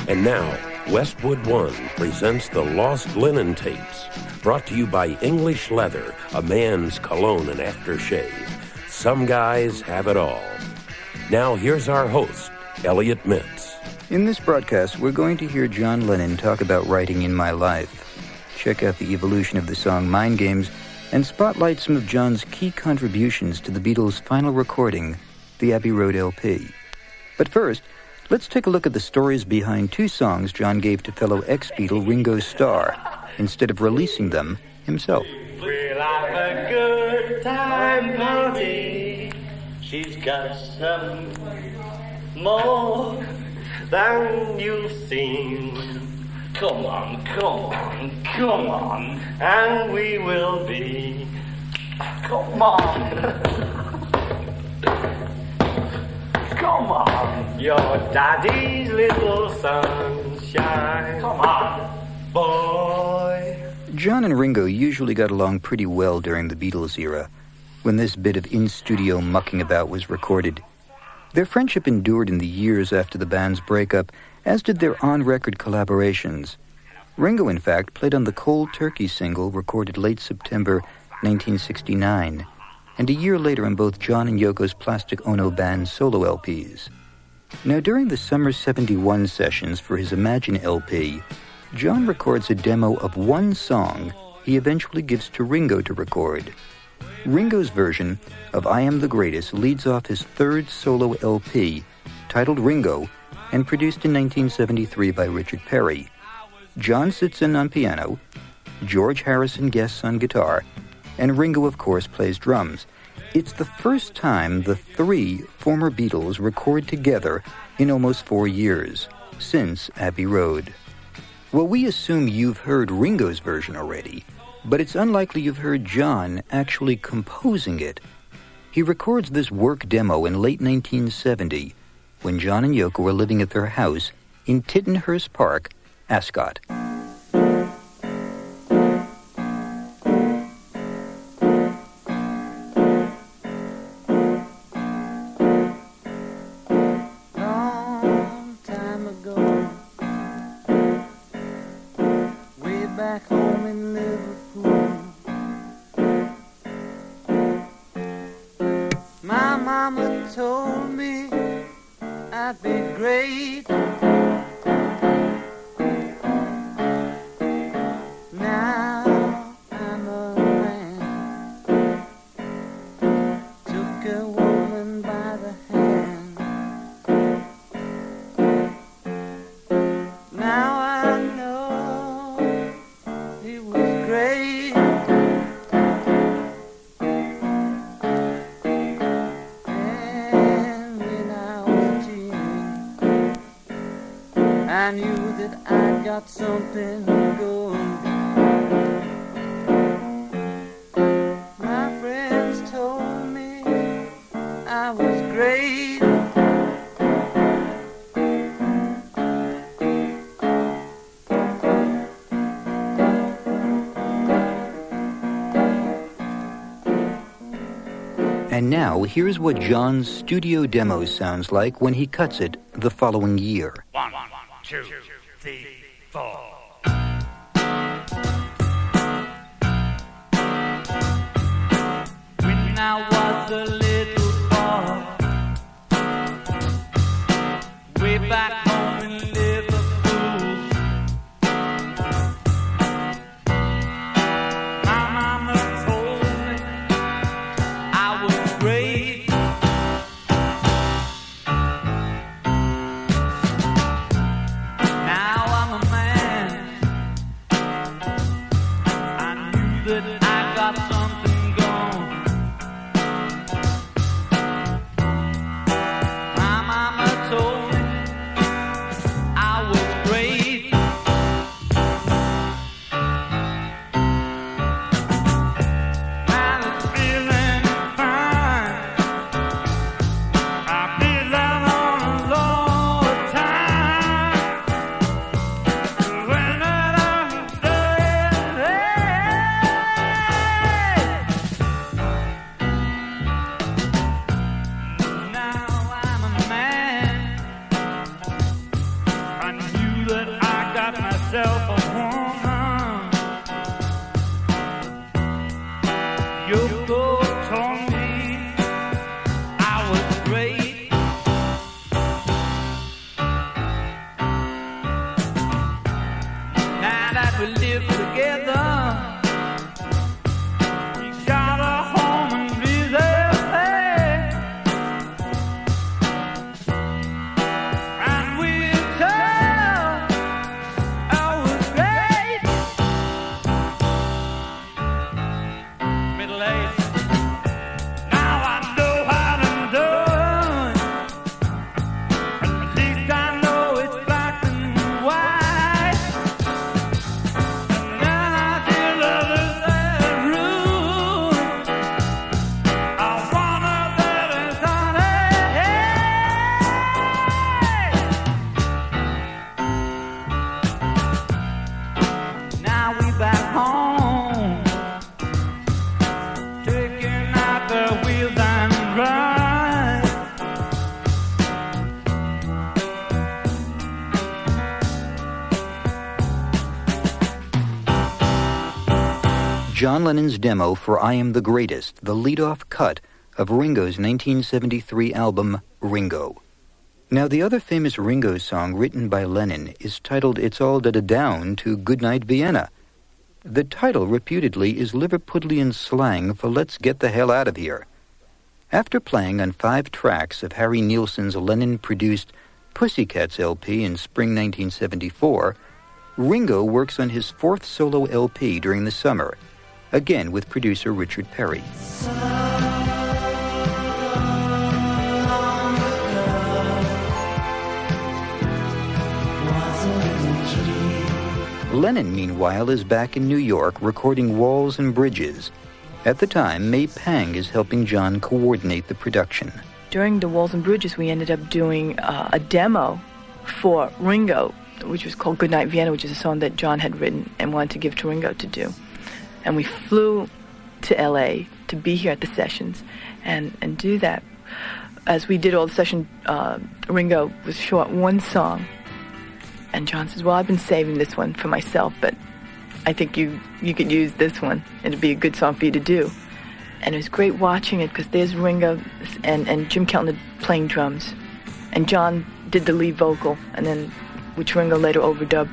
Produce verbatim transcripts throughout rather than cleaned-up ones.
And now, Westwood One presents the Lost Linen Tapes, brought to you by English Leather, a man's cologne and aftershave. Some guys have it all. Now, here's our host, Elliot Mintz. In this broadcast, we're going to hear John Lennon talk about writing In My Life. Check out the evolution of the song Mind Games and spotlight some of John's key contributions to the Beatles' final recording, the Abbey Road L P. But first, let's take a look at the stories behind two songs John gave to fellow ex-Beatle Ringo Starr, instead of releasing them himself. We'll have a good time party. She's got some more than you've seen. Come on, come on, come on, and we will be. Come on. Come on, your daddy's little sunshine. Come on, boy. John and Ringo usually got along pretty well during the Beatles era, when this bit of in-studio mucking about was recorded. Their friendship endured in the years after the band's breakup, as did their on-record collaborations. Ringo, in fact, played on the Cold Turkey single recorded late September nineteen sixty-nine, and a year later on both John and Yoko's Plastic Ono Band solo L Ps. Now, during the summer seventy-one sessions for his Imagine L P, John records a demo of one song he eventually gives to Ringo to record. Ringo's version of I Am the Greatest leads off his third solo L P, titled Ringo, and produced in nineteen seventy-three by Richard Perry. John sits in on piano, George Harrison guests on guitar, and Ringo, of course, plays drums. It's the first time the three former Beatles record together in almost four years, since Abbey Road. Well, we assume you've heard Ringo's version already, but it's unlikely you've heard John actually composing it. He records this work demo in late nineteen seventy, when John and Yoko were living at their house in Tittenhurst Park, Ascot. I knew that I got something going. My friends told me I was great. And now, here's what John's studio demo sounds like when he cuts it the following year. One, two, three, four. When I was a little boy, way back home in Liverpool, my mama told me I was great. Now I'm a man John Lennon's demo for I Am the Greatest, the lead-off cut of Ringo's nineteen seventy-three album, Ringo. Now, the other famous Ringo song written by Lennon is titled It's All Da-Da-Down to Goodnight Vienna. The title, reputedly, is Liverpudlian slang for let's get the hell out of here. After playing on five tracks of Harry Nilsson's Lennon-produced Pussycats L P in spring nineteen seventy-four, Ringo works on his fourth solo L P during the summer, again with producer Richard Perry. Lennon, meanwhile, is back in New York recording Walls and Bridges. At the time, May Pang is helping John coordinate the production. During the Walls and Bridges, we ended up doing uh, a demo for Ringo, which was called Goodnight Vienna, which is a song that John had written and wanted to give to Ringo to do. And we flew to L A to be here at the sessions and, and do that. As we did all the session, uh, Ringo was short one song. And John says, well, I've been saving this one for myself, but I think you, you could use this one. It'd be a good song for you to do. And it was great watching it because there's Ringo and, and Jim Keltner playing drums. And John did the lead vocal, and then which Ringo later overdubbed.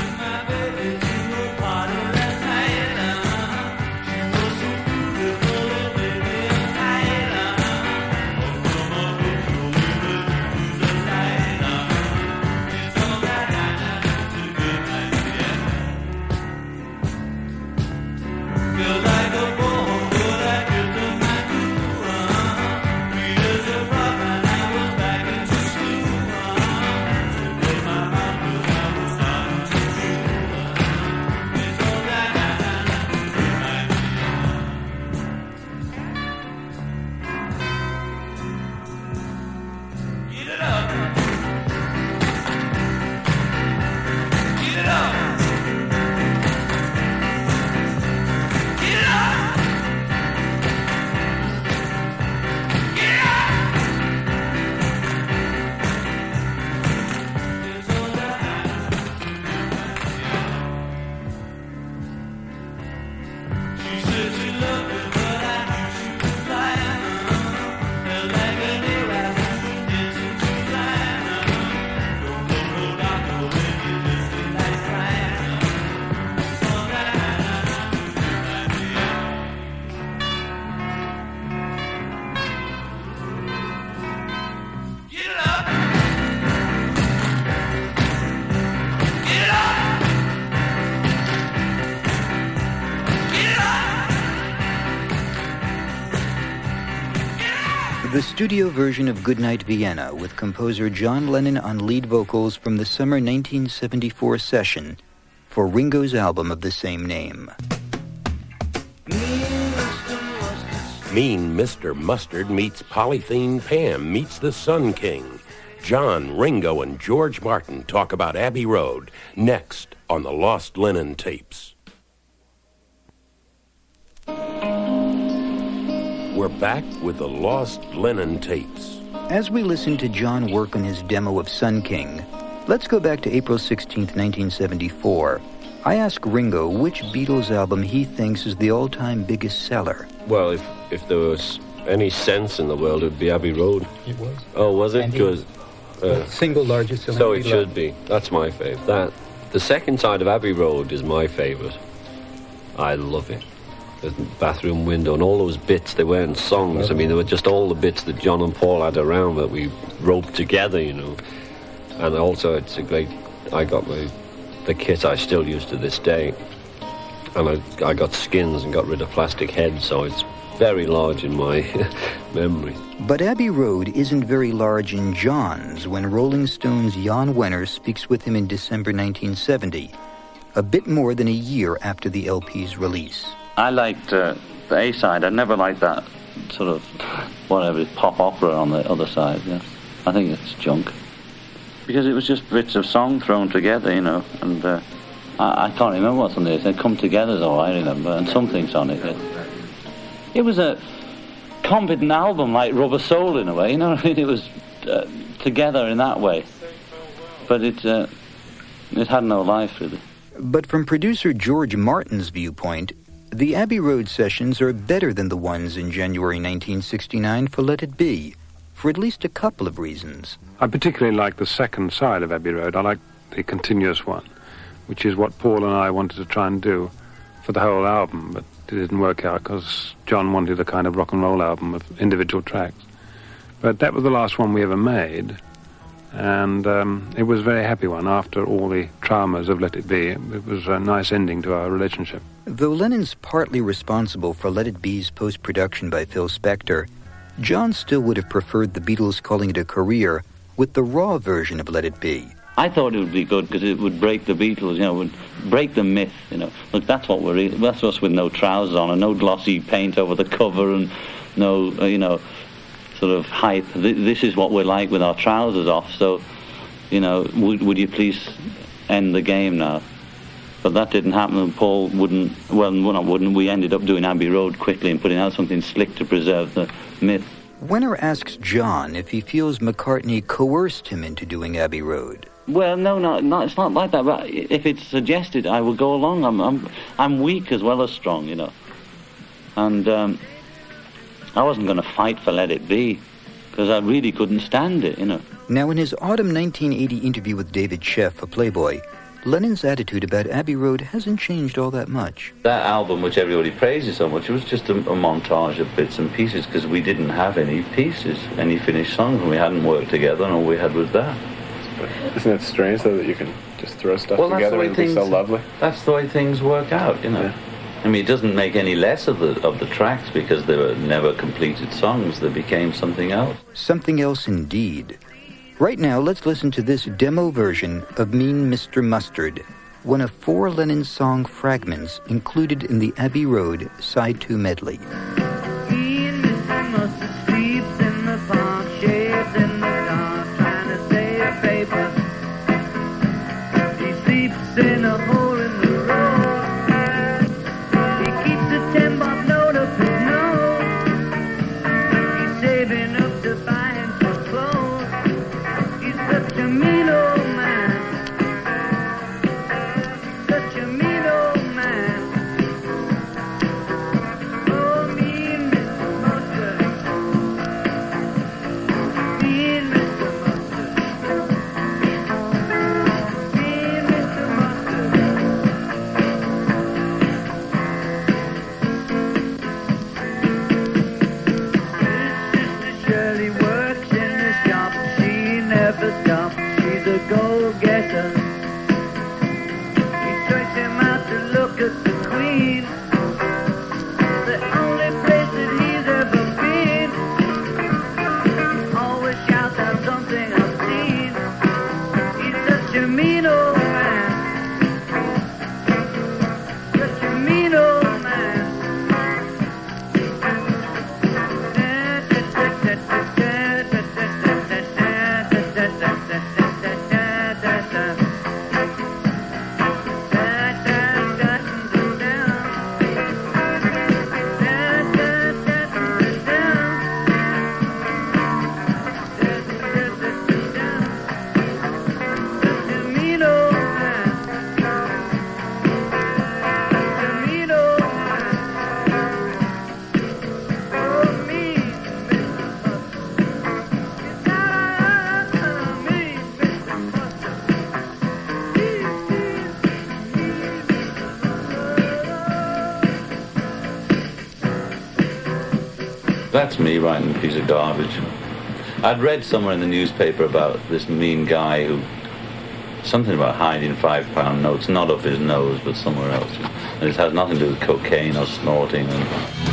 The studio version of Goodnight Vienna with composer John Lennon on lead vocals from the summer nineteen seventy-four session for Ringo's album of the same name. Mean Mister Mustard meets Polythene Pam meets the Sun King. John, Ringo, and George Martin talk about Abbey Road next on the Lost Lennon Tapes. We're back with the Lost Lennon Tapes. As we listen to John work on his demo of Sun King, let's go back to April sixteenth, nineteen seventy-four. I ask Ringo which Beatles album he thinks is the all-time biggest seller. Well, if if there was any sense in the world, it would be Abbey Road. It was. Oh, was it? Good. Uh, single largest selling. So it should be. That's my fave. That the second side of Abbey Road is my favorite. I love it. The bathroom window and all those bits they were in songs. I mean, they were just all the bits that John and Paul had around that we wrote together, you know. And also, it's a great. I got my the kit I still use to this day, and I I got skins and got rid of plastic heads, so it's very large in my memory. But Abbey Road isn't very large in John's when Rolling Stone's Jan Wenner speaks with him in December nineteen seventy, a bit more than a year after the L P's release. I liked uh, the A side. I never liked that sort of whatever pop opera on the other side. Yeah. I think it's junk because it was just bits of song thrown together, you know. And uh, I, I can't remember what's on there. They come together, though. I remember, and something's on it. It, it was a competent album, like Rubber Soul in a way. You know, it was uh, together in that way, but it uh, it had no life really. But from producer George Martin's viewpoint, The Abbey Road sessions are better than the ones in January nineteen sixty-nine for Let It Be, for at least a couple of reasons. I particularly like the second side of Abbey Road. I like the continuous one, which is what Paul and I wanted to try and do for the whole album, but it didn't work out because John wanted a kind of rock and roll album of individual tracks. But that was the last one we ever made, and um, it was a very happy one after all the traumas of Let It Be. It was a nice ending to our relationship. Though Lennon's partly responsible for Let It Be's post-production by Phil Spector, John still would have preferred the Beatles calling it a career with the raw version of Let It Be. I thought it would be good because it would break the Beatles, you know, would break the myth, you know. Look, that's what we're, that's us with no trousers on and no glossy paint over the cover and no, uh, you know, sort of hype. This is what we're like with our trousers off. So, you know, would, would you please end the game now? But that didn't happen, and Paul wouldn't, well, not wouldn't, we ended up doing Abbey Road quickly and putting out something slick to preserve the myth. Wenner asks John if he feels McCartney coerced him into doing Abbey Road. Well, no, no, no, it's not like that. But if it's suggested, I will go along. I'm, I'm, I'm weak as well as strong, you know. And um, I wasn't going to fight for Let It Be because I really couldn't stand it, you know. Now, in his autumn nineteen eighty interview with David Sheff for Playboy, Lennon's attitude about Abbey Road hasn't changed all that much. That album, which everybody praises so much, it was just a, a montage of bits and pieces because we didn't have any pieces, any finished songs, and we hadn't worked together, and all we had was that. Isn't it strange, though, that you can just throw stuff well, together and it'll be so lovely? That's the way things work out, you know. Yeah. I mean, it doesn't make any less of the of the tracks because they were never completed songs. They became something else. Something else indeed. Right now, let's listen to this demo version of Mean Mister Mustard, one of four Lennon song fragments included in the Abbey Road Side two medley. Mean Mister Mustard sleeps in the park, shades in the dark, trying to save paper. He sleeps in a hole in the road. He keeps a ten bob note of his nose. He's saving up to buy him some clothes. He's such a mean old man. Such a mean old man. Oh, mean Mister Mustard. Mean Mister Mustard. Mean Mister Mustard. His sister Shirley works in the shop. She never stops. She's a go-getter. He takes him out to look at the Queen. The only place that he's ever been. He always shouts out something obscene. He's such a mean old man. Such a mean old man. That's me writing a piece of garbage. I'd read somewhere in the newspaper about this mean guy who, something about hiding five pound notes, not up his nose, but somewhere else. And it has nothing to do with cocaine or snorting. And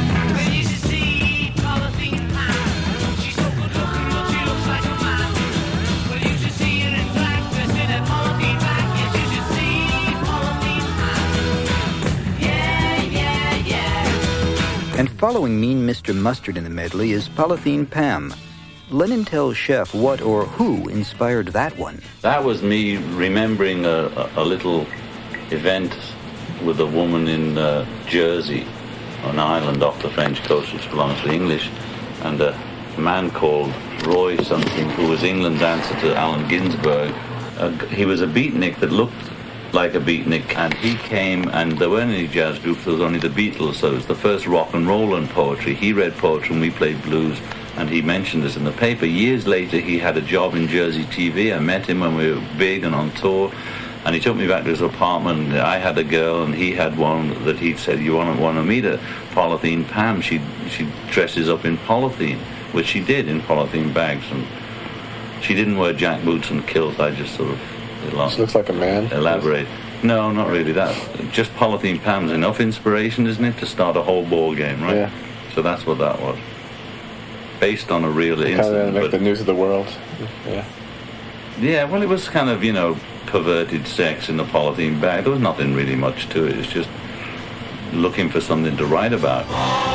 And following Mean Mister Mustard in the medley is Polythene Pam. Lennon tells Sheff what or who inspired that one. that was me remembering a, a, a little event with a woman in uh, Jersey, an island off the French coast which belongs to the English, and a man called Roy something, who was England's answer to Allen Ginsberg. Uh, he was a beatnik that looked like a beatnik, and he came, and there weren't any jazz groups, there was only the Beatles, so it was the first rock and roll and poetry. He read poetry and we played blues, and he mentioned this in the paper. Years later, he had a job in Jersey T V. I met him when we were big and on tour, and he took me back to his apartment. I had a girl, and he had one that he'd said, you want to, want to meet her? Polythene Pam. She, she dresses up in polythene, which she did, in polythene bags, and she didn't wear jack boots and kilts. I just sort of She looks like a man. Elaborate. No, not really. That just Polythene Pam's enough inspiration, isn't it, to start a whole ball game, right? Yeah. So that's what that was. Based on a real Kind incident. of like but the news of the world. Yeah. yeah, well, it was kind of, you know, perverted sex in the polythene bag. There was nothing really much to it. It's just looking for something to write about.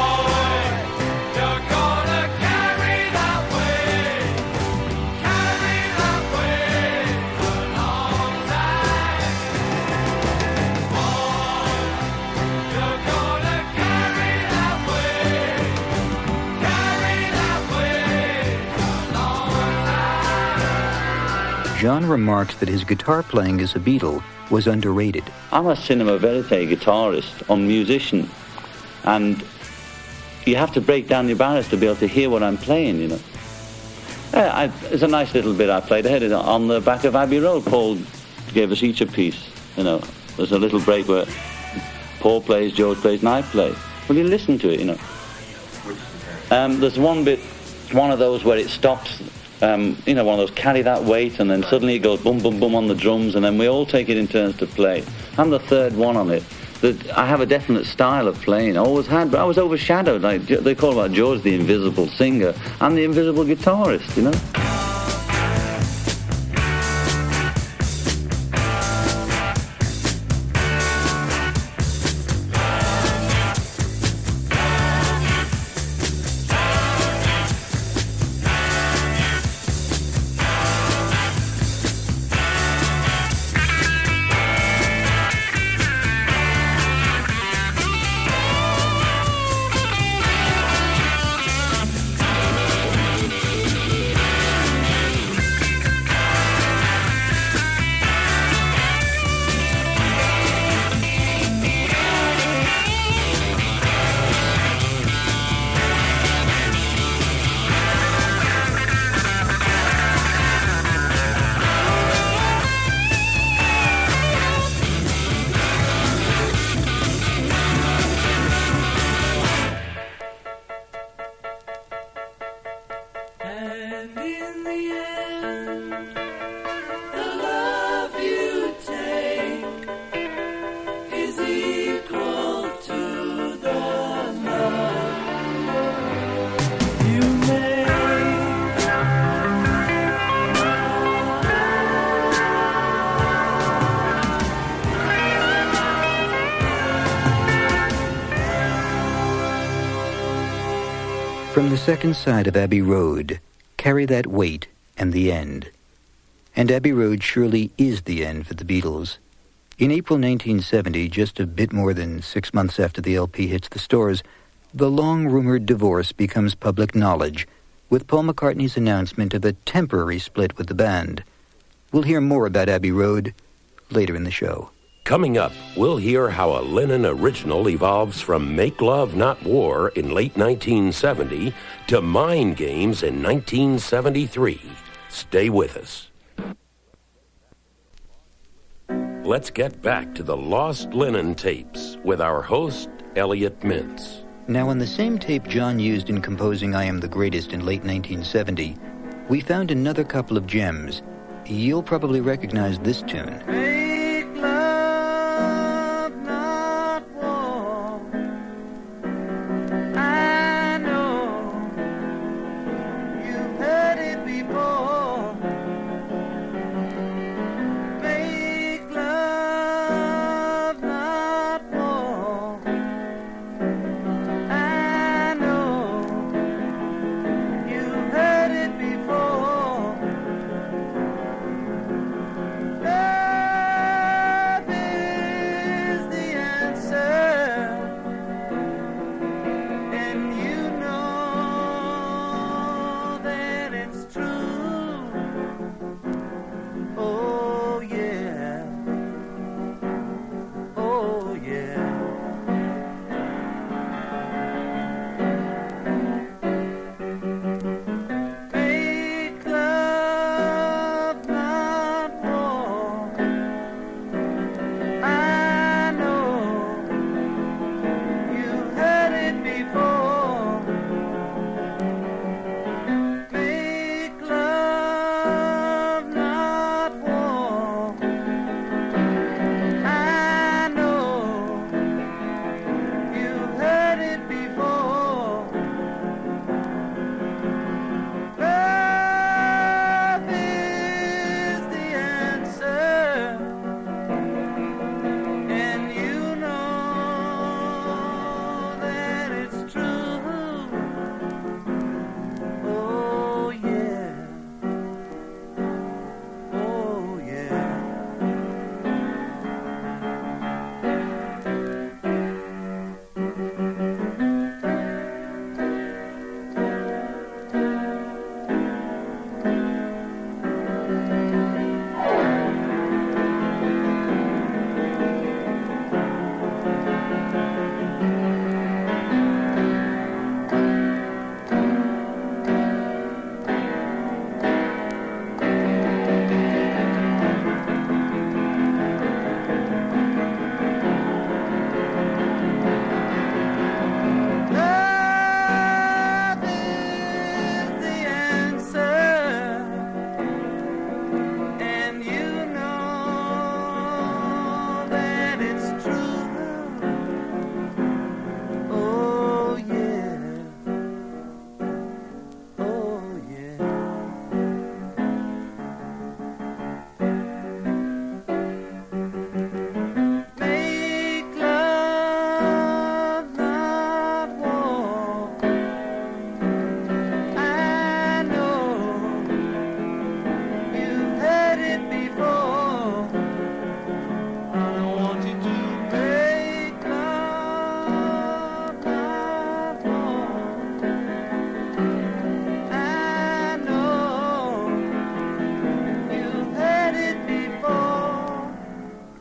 John remarks that his guitar playing as a Beatle was underrated. I'm a cinema verite guitarist, or musician, and you have to break down your barriers to be able to hear what I'm playing, you know. Uh, I, it's a nice little bit I played. I had it on the back of Abbey Road. Paul gave us each a piece, you know. There's a little break where Paul plays, George plays, and I play. Well, you listen to it, you know. Um, there's one bit, one of those where it stops. Um, you know, one of those carry that weight, and then suddenly it goes boom, boom, boom on the drums, and then we all take it in turns to play. I'm the third one on it. That I have a definite style of playing. I always had, but I was overshadowed. Like they call about George the invisible singer. I'm the invisible guitarist, you know. From the second side of Abbey Road, Carry That Weight and the End. And Abbey Road surely is the end for the Beatles. In April nineteen seventy, just a bit more than six months after the L P hits the stores, the long-rumored divorce becomes public knowledge, with Paul McCartney's announcement of a temporary split with the band. We'll hear more about Abbey Road later in the show. Coming up, we'll hear how a Lennon original evolves from Make Love Not War in late nineteen seventy to Mind Games in nineteen seventy-three. Stay with us. Let's get back to the Lost Lennon tapes with our host, Elliot Mintz. Now, on the same tape John used in composing I Am the Greatest in late nineteen seventy, we found another couple of gems. You'll probably recognize this tune.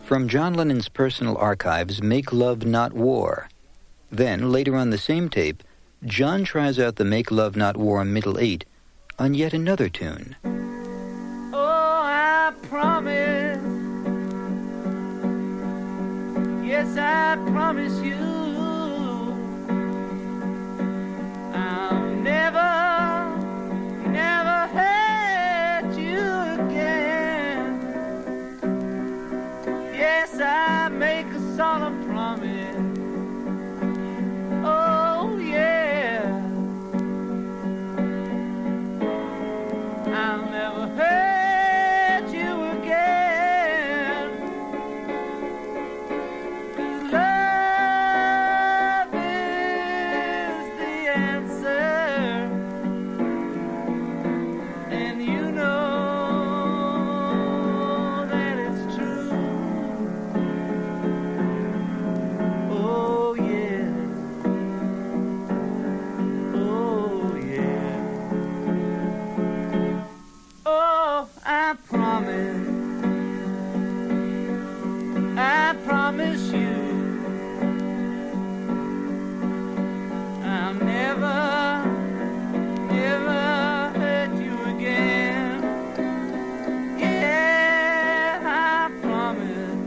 From John Lennon's personal archives, Make Love Not War. Then, later on the same tape, John tries out the Make Love Not War middle eight on yet another tune. Oh, I promise. Yes, I promise you. I'll never, never hurt you again. Yes, I make a solemn promise. Oh, yeah. I'll never hurt you again. 'Cause love is the answer. And you know that it's true. Oh, yeah. Oh, yeah. Oh, I promise, I promise you, I'll never, never hurt you again. Yeah, I promise.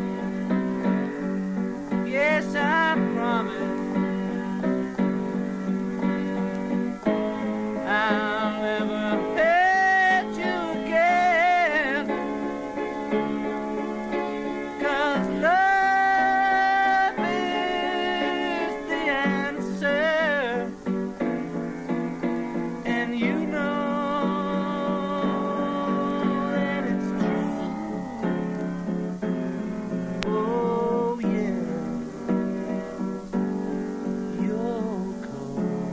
Yes, I promise. I'll never hurt you again. 'Cause love is the answer. And you know that it's true. Oh, yeah. Yoko.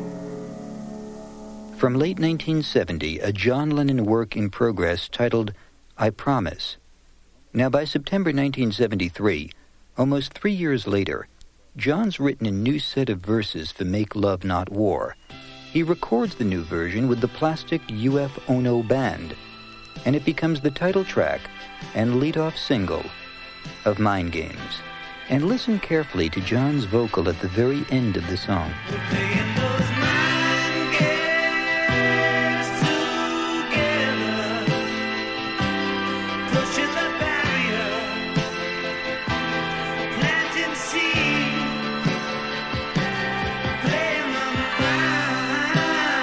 From late nineteen seventy, a John Lennon work in progress titled I Promise. Now, by September nineteen seventy-three, almost three years later, John's written a new set of verses for Make Love Not War. He records the new version with the Plastic U F Ono Band, and it becomes the title track and lead-off single of Mind Games. And listen carefully to John's vocal at the very end of the song. Playing those mind games together, pushing the barrier, planting seeds, playing the mind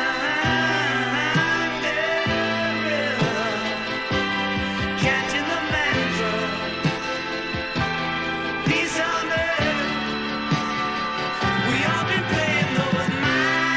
river, catching the mantra, peace on earth. We all been playing those mind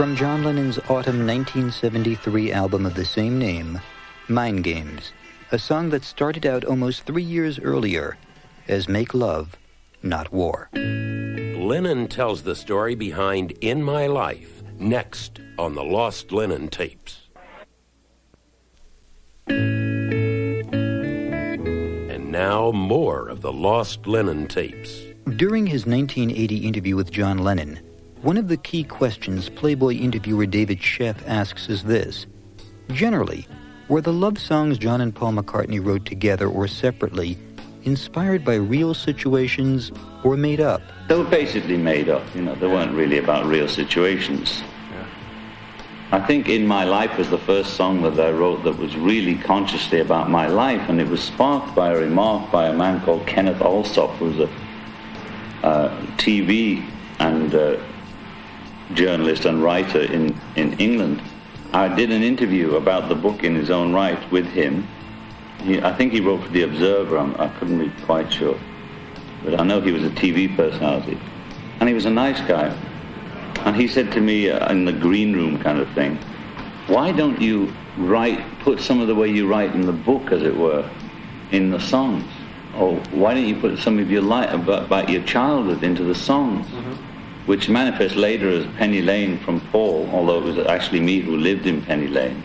From John Lennon's autumn nineteen seventy-three album of the same name, Mind Games, a song that started out almost three years earlier as Make Love, Not War. Lennon tells the story behind In My Life, next on the Lost Lennon Tapes. And now more of the Lost Lennon Tapes. During his nineteen eighty interview with John Lennon, one of the key questions Playboy interviewer David Sheff asks is this: generally, were the love songs John and Paul McCartney wrote together or separately inspired by real situations or made up? They were basically made up, you know, they weren't really about real situations. Yeah. I think In My Life was the first song that I wrote that was really consciously about my life, and it was sparked by a remark by a man called Kenneth Alsop, who was a uh, T V and uh, journalist and writer in, in England. I did an interview about the book in his own right with him. He, I think he wrote for The Observer, I'm, I couldn't be quite sure. But I know he was a T V personality. And he was a nice guy. And he said to me uh, in the green room kind of thing, why don't you write, put some of the way you write in the book, as it were, in the songs? Or why don't you put some of your life about, about your childhood into the songs? Mm-hmm. Which manifests later as Penny Lane from Paul, although it was actually me who lived in Penny Lane.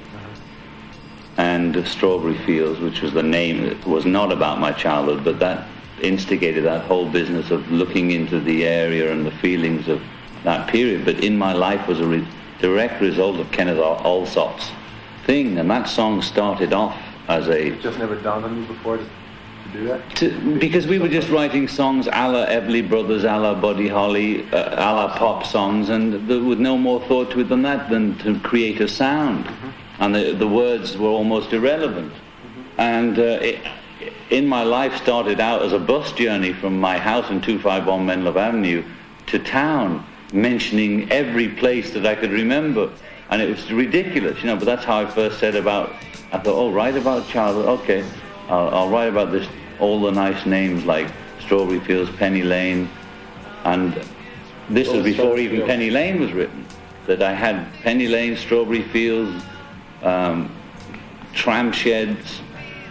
And uh, Strawberry Fields, which was the name, it was not about my childhood, but that instigated that whole business of looking into the area and the feelings of that period. But In My Life was a re- direct result of Kenneth Alsop's thing, and that song started off as a... It just never dawned on you before to, to do that? To, because we were just writing songs a la Everly Brothers, a la Buddy Holly, uh, a la pop songs, and there was no more thought to it than that, than to create a sound. Mm-hmm. And the, the words were almost irrelevant. Mm-hmm. And uh, it, In My Life started out as a bus journey from my house in two fifty-one Menlove Avenue to town, mentioning every place that I could remember. And it was ridiculous, you know, but that's how I first said about, I thought, oh, write about childhood, okay, I'll, I'll write about this, all the nice names like Strawberry Fields, Penny Lane, and this was before even Penny Lane was written, that I had Penny Lane, Strawberry Fields, um, tram sheds,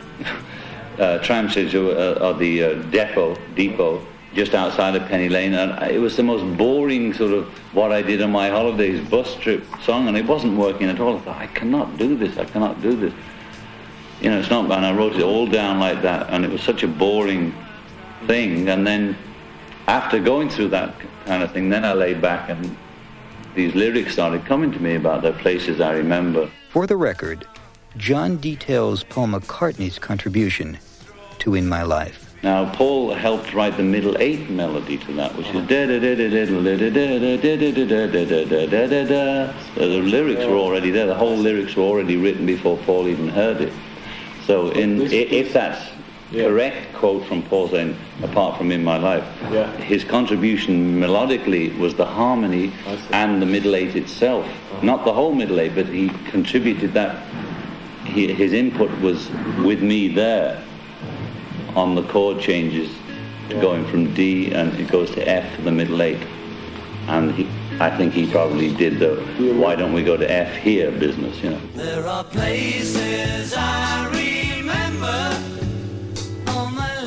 uh, tram sheds are, are the uh, depot, depot, just outside of Penny Lane, and it was the most boring sort of what I did on my holidays bus trip song, and it wasn't working at all. I thought, I cannot do this, I cannot do this. You know, it's not, and I wrote it all down like that, and it was such a boring thing, and then after going through that kind of thing, then I laid back and these lyrics started coming to me about the places I remember. For the record, John details Paul McCartney's contribution to In My Life. Now, Paul helped write the middle eight melody to that, which is da da da da da da da da da da da da da da. The lyrics were already there. The whole lyrics were already written before Paul even heard it. So, in if that's correct quote from Paul saying, apart from In My Life, his contribution melodically was the harmony and the middle eight itself. Not the whole middle eight, but he contributed that. He, his input was with me there on the chord changes, yeah. going from D and it goes to F for the middle eight. And he, I think he probably did the why don't we go to F here business, you know. There are places I remember all my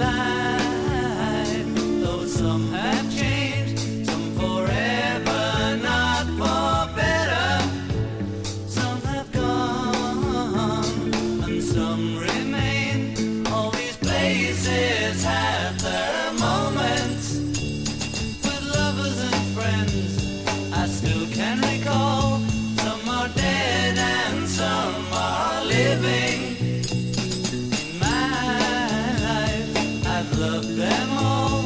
life, though some have changed, some forever, not for better. Some have gone and some remain. All these places have their moments with lovers and friends I still can recall. Some are dead and some are living. In my life I've loved them all.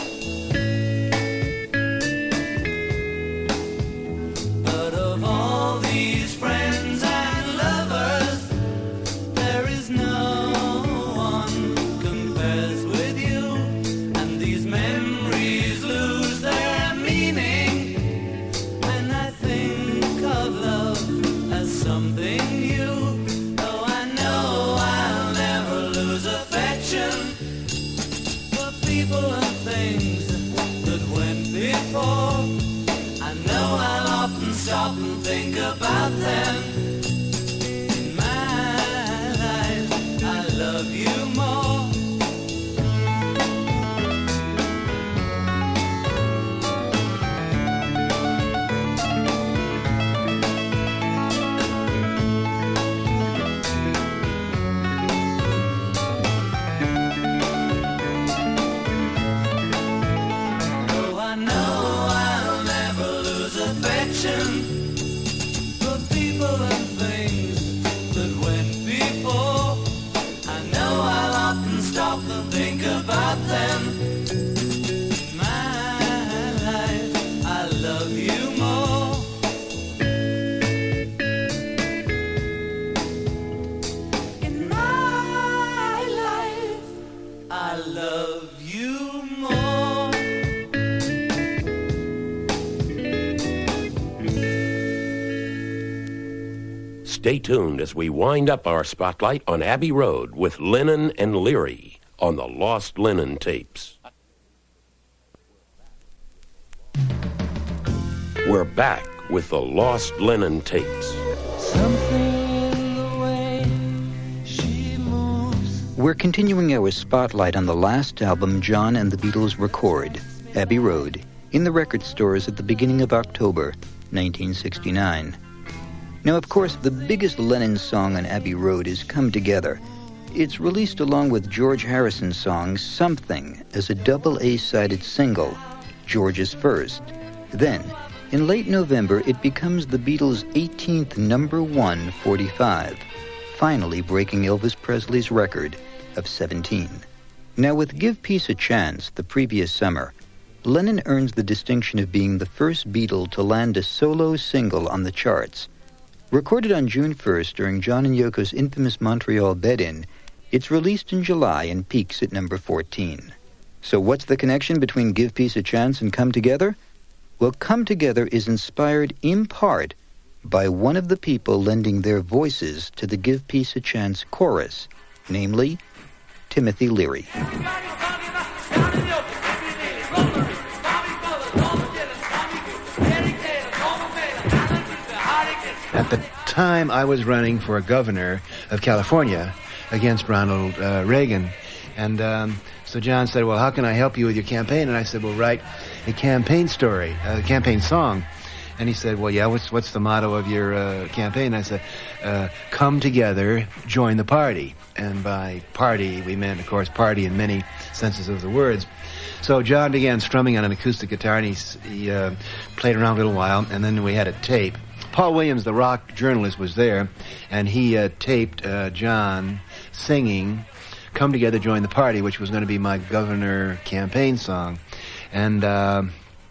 But of all these friends and lovers, there is no one compares with you, and these memories lose their meaning when I think of love as something new. Though I know I'll never lose affection for people and things that went before. I know I'll often say stop and think about them. In my life, I love you more. For people and things that went before, I know I'll often stop and think about them. In my life, I love you more. In my life, I love you more. Stay tuned as we wind up our spotlight on Abbey Road with Lennon and Leary on the Lost Lennon tapes. We're back with the Lost Lennon tapes. We're continuing our spotlight on the last album John and the Beatles record, Abbey Road, in the record stores at the beginning of October nineteen sixty-nine. Now, of course, the biggest Lennon song on Abbey Road is Come Together. It's released along with George Harrison's song Something as a double A-sided single, George's first. Then, in late November, it becomes the Beatles' eighteenth number one forty-five, finally breaking Elvis Presley's record of seventeen. Now, with Give Peace a Chance the previous summer, Lennon earns the distinction of being the first Beatle to land a solo single on the charts. Recorded on June first during John and Yoko's infamous Montreal bed-in, it's released in July and peaks at number fourteen. So what's the connection between Give Peace a Chance and Come Together? Well, Come Together is inspired in part by one of the people lending their voices to the Give Peace a Chance chorus, namely Timothy Leary. At the time, I was running for governor of California against Ronald uh, Reagan. And um, so John said, well, how can I help you with your campaign? And I said, well, write a campaign story, a campaign song. And he said, well, yeah, what's what's the motto of your uh, campaign? I said, uh, come together, join the party. And by party, we meant, of course, party in many senses of the words. So John began strumming on an acoustic guitar, and he, he uh, played around a little while, and then we had a tape. Paul Williams, the rock journalist, was there, and he uh, taped uh, John singing Come Together, Join the Party, which was going to be my governor campaign song. And uh,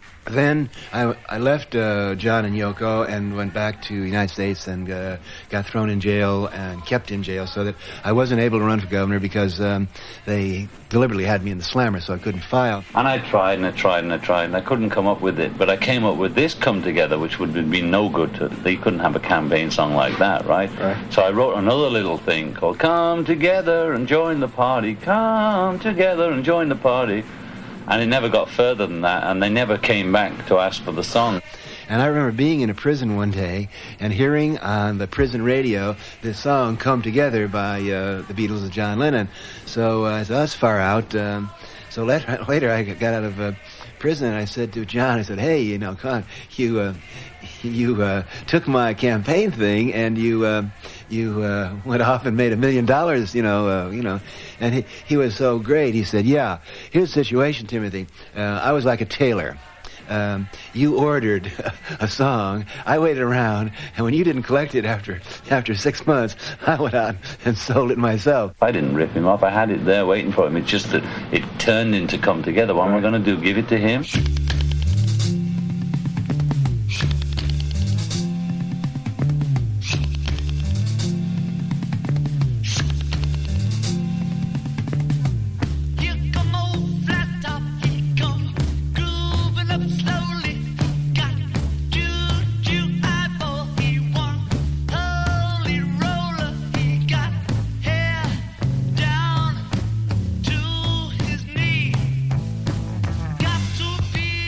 then I, I left uh, John and Yoko and went back to the United States and uh, got thrown in jail and kept in jail so that I wasn't able to run for governor because um, they deliberately had me in the slammer, so I couldn't file. And I tried and I tried and I tried and I couldn't come up with it. But I came up with this Come Together, which would have been no good to, they couldn't have a campaign song like that, right? Right. So I wrote another little thing called Come Together and Join the Party, Come Together and Join the Party. And it never got further than that, and they never came back to ask for the song. And I remember being in a prison one day and hearing on the prison radio this song, Come Together, by uh, the Beatles and John Lennon. So uh, I said, that's far out. Um, so later, later I got out of uh, prison, and I said to John, I said, hey, you know, Con, you, uh, you uh, took my campaign thing, and you... Uh, You uh, went off and made a million dollars, you know, uh, you know, and he, he was so great. He said, yeah, here's the situation, Timothy. Uh, I was like a tailor. Um, you ordered a song, I waited around, and when you didn't collect it after after six months, I went out and sold it myself. I didn't rip him off. I had it there waiting for him. It's just that it turned into Come Together. What am I going to do, give it to him? Got to be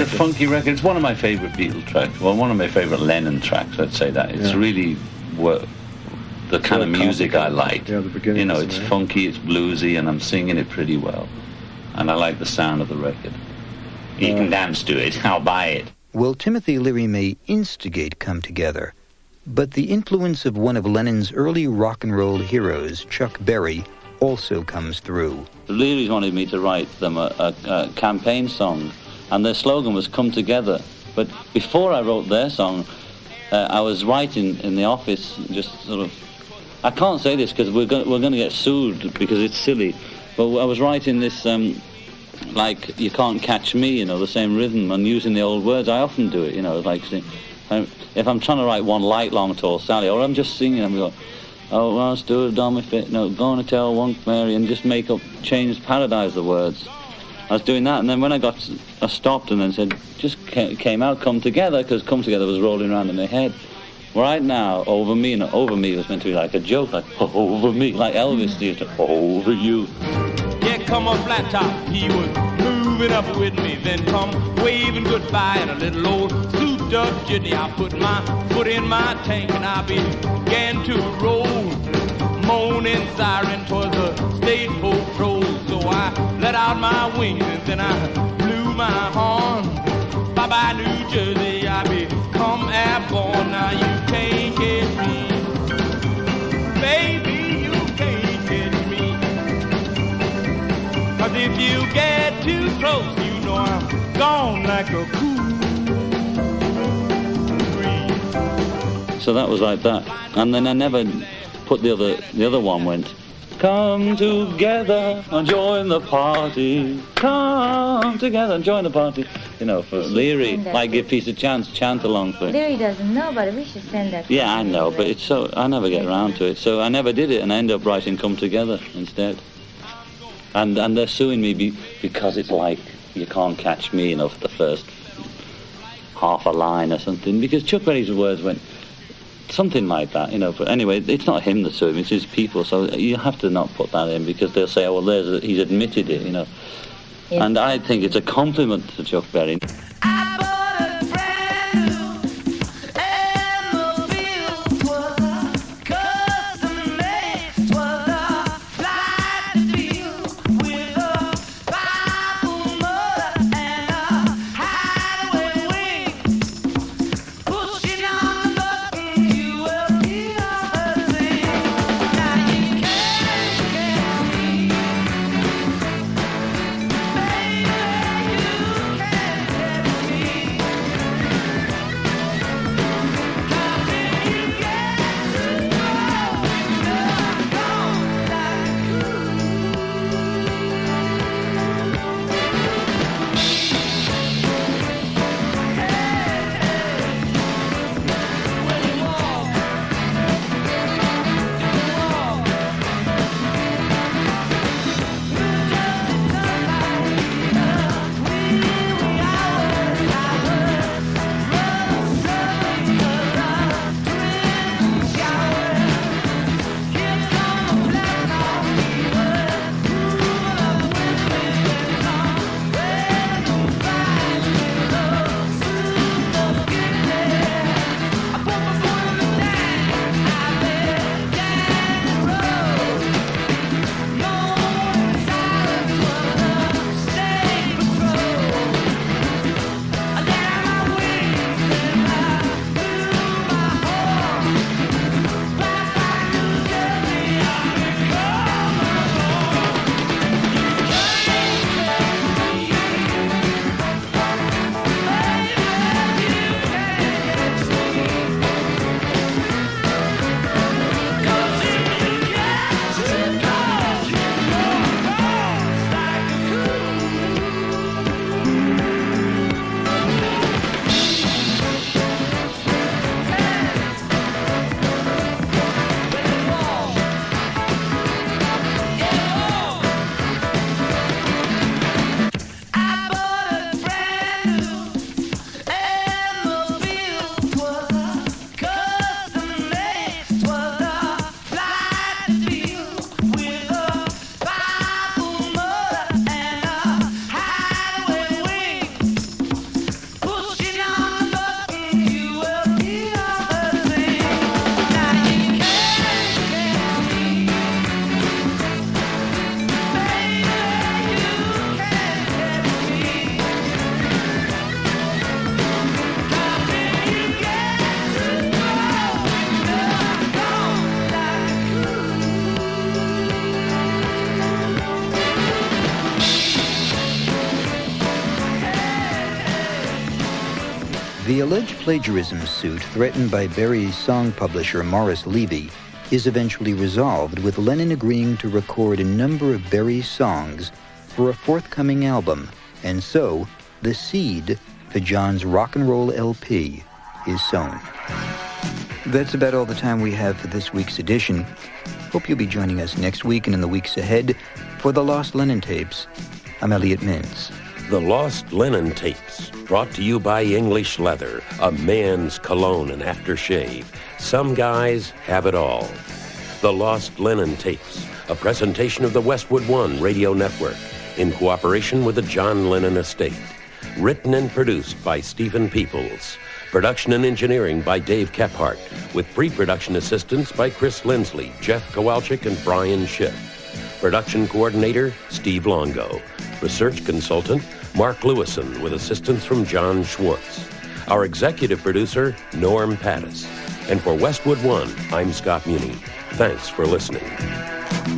a funky record. It's one of my favourite Beatles tracks. Well, one of my favourite Lennon tracks, I'd say that. It's Yeah. really what the kind of Very music I like. Yeah, the beginning You know, is it's nice. funky, it's bluesy, and I'm singing it pretty well. And I like the sound of the record. You can dance to it. I'll buy it. Well, Timothy Leary may instigate Come Together, but the influence of one of Lennon's early rock and roll heroes, Chuck Berry, also comes through. The Learys wanted me to write them a, a, a campaign song, and their slogan was "Come Together." But before I wrote their song, uh, I was writing in the office, just sort of. I can't say this because we're going we're going to get sued because it's silly. But I was writing this, um, like "You Can't Catch Me," you know, the same rhythm, and using the old words. I often do it, you know, like if I'm trying to write one light, long, tall Sally, or I'm just singing, I'm going. Oh, well, stood on my feet, no, going to tell one Mary, and just make up, change paradise the words. I was doing that, and then when I got, I stopped and then said, just came out, Come Together, because Come Together was rolling around in my head. Right now, Over Me, and Over Me was meant to be like a joke, like, over me, like Elvis used to, over you. Yeah, come on, Flat Top, he was moving up with me, then come waving goodbye in a little old souped-up jitney. I put my foot in my tank and I began to roll. Moaning siren towards the state patrol. So I let out my wings and then I blew my horn. Bye-bye, New Jersey, I become airborne. Now you can't catch me. Baby, you can't catch me. 'Cause if you get too close, you know I'm gone like a cool breeze. So that was like that. And then I never put the other, the other one went, come together and join the party. Come together and join the party. You know, for Leary, like Give Peace a Chance, chant along for it. Leary doesn't know, but we should send that. Yeah, I know, but it's so, I never get around to it. So I never did it, and I ended up writing Come Together instead. And and they're suing me be, because it's like, You Can't Catch Me, you know, for the first half a line or something. Because Chuck Berry's words went, something like that, you know. But anyway, it's not him that's suing me, it's his people. So you have to not put that in because they'll say, oh, well, there's a, he's admitted it, you know. Yes. And I think it's a compliment to Chuck Berry. The alleged plagiarism suit threatened by Berry's song publisher Morris Levy is eventually resolved, with Lennon agreeing to record a number of Berry's songs for a forthcoming album, and so the seed for John's rock and roll L P is sown. That's about all the time we have for this week's edition. Hope you'll be joining us next week and in the weeks ahead for The Lost Lennon Tapes. I'm Elliot Mintz. The Lost Lennon Tapes, brought to you by English Leather, a man's cologne and aftershave. Some guys have it all. The Lost Lennon Tapes, a presentation of the Westwood One Radio Network in cooperation with the John Lennon Estate. Written and produced by Stephen Peoples. Production and engineering by Dave Kephart, with pre-production assistance by Chris Lindsley, Jeff Kowalczyk, and Brian Schiff. Production coordinator, Steve Longo. Research consultant, Mark Lewison, with assistance from John Schwartz. Our executive producer, Norm Pattis. And for Westwood One, I'm Scott Muni. Thanks for listening.